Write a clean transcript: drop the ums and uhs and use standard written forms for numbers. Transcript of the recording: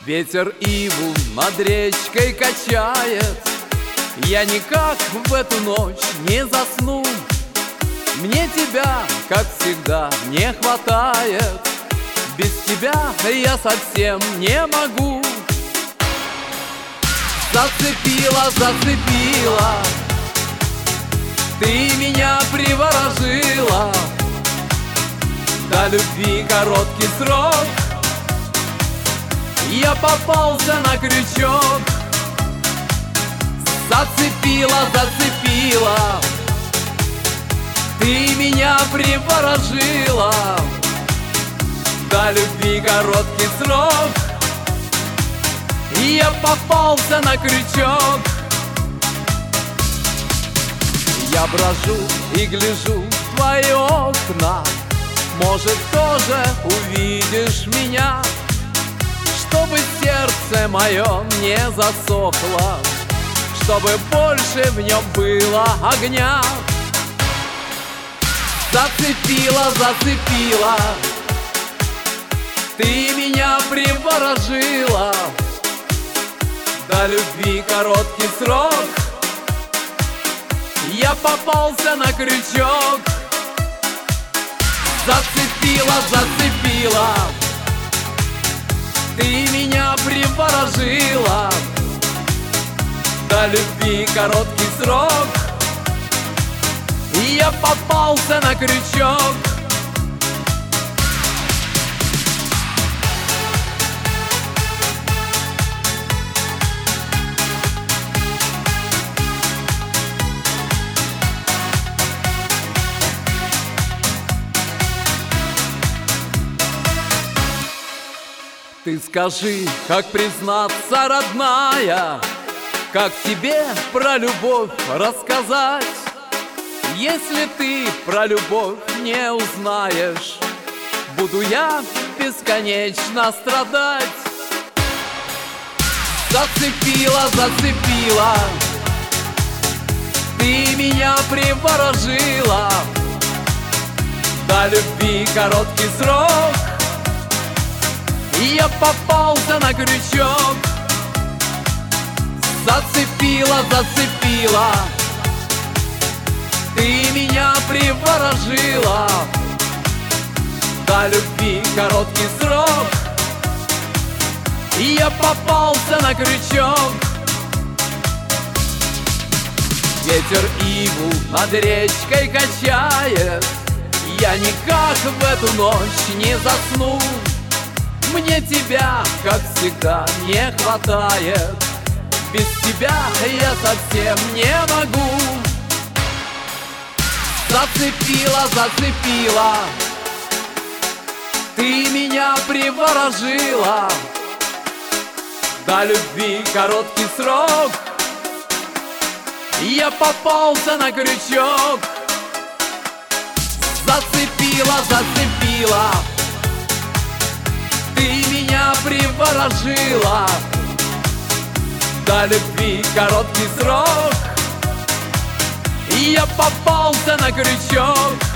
Ветер иву над речкой качает, я никак в эту ночь не засну. Мне тебя, как всегда, не хватает, без тебя я совсем не могу. Зацепила, зацепила, ты меня приворожила. До любви короткий срок, я попался на крючок. Зацепила, зацепила, ты меня приворожила. До любви короткий срок, я попался на крючок. Я брожу и гляжу в твои окна, может, тоже увидишь меня, чтобы сердце мое не засохло, чтобы больше в нем было огня. Зацепила, зацепила, ты меня приворожила. До любви короткий срок, я попался на крючок. Зацепила, зацепила, ты меня приворожила. До любви короткий срок, я попался на крючок. Ты скажи, как признаться, родная, как тебе про любовь рассказать? Если ты про любовь не узнаешь, буду я бесконечно страдать. Зацепила, зацепила, ты меня приворожила. До любви короткий срок, я попался на крючок. Зацепила, зацепила, ты меня приворожила. До любви короткий срок, я попался на крючок. Ветер иву над речкой качает, я никак в эту ночь не засну. Мне тебя, как всегда, не хватает, без тебя я совсем не могу. Зацепила, зацепила, ты меня приворожила. До любви короткий срок, я попался на крючок. Зацепила, зацепила, ты меня приворожила. До любви короткий срок, я попался на крючок.